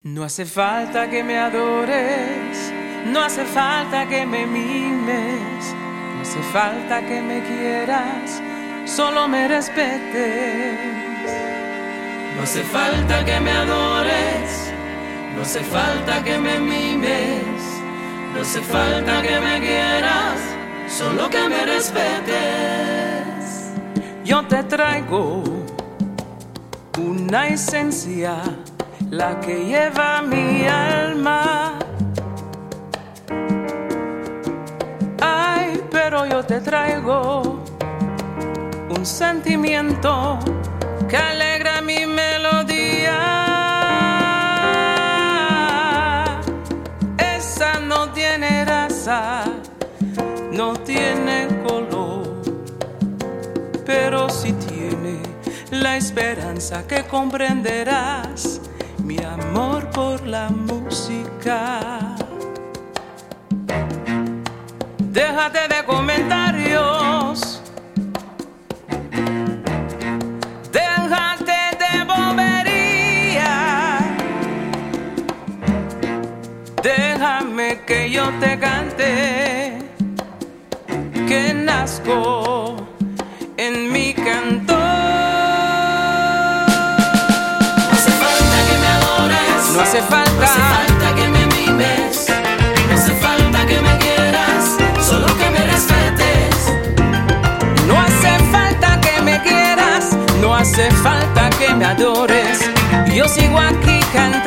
No hace falta que me adores, no hace falta que me mimes, no hace falta que me quieras, solo me respetes. No hace falta que me adores, no hace falta que me mimes, no hace falta que me quieras, solo que me respetes. Yo te traigo una esencia, la que lleva mi alma. Ay, pero yo te traigo un sentimiento que alegra mi melodía. Esa no tiene raza, no tiene color, pero sí tiene la esperanza que comprenderás mi amor por la música. Déjate de comentarios, déjate de bobería, déjame que yo te cante, que nazco en mi canto. No hace falta que me mimes, no hace falta que me quieras, solo que me respetes. No hace falta que me quieras, no hace falta que me adores. Yo sigo aquí cantando.